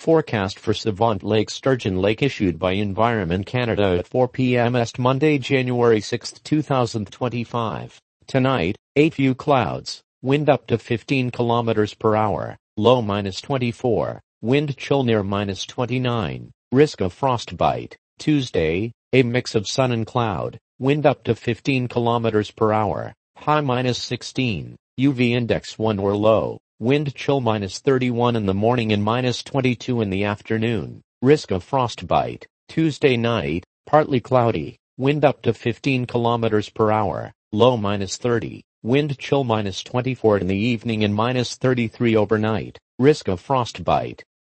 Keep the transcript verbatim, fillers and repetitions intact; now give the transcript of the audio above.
Forecast for Savant Lake Sturgeon Lake issued by Environment Canada at four p m Est Monday, January sixth, two thousand twenty-five. Tonight, a few clouds, wind up to fifteen kilometers per hour, low minus twenty-four, wind chill near minus twenty-nine, risk of frostbite. Tuesday, a mix of sun and cloud, wind up to fifteen kilometers per hour, high minus sixteen, U V index one or low. Wind chill minus thirty-one in the morning and minus twenty-two in the afternoon. Risk of frostbite. Tuesday night, partly cloudy. Wind up to fifteen kilometers per hour. Low minus thirty. Wind chill minus twenty-four in the evening and minus thirty-three overnight. Risk of frostbite.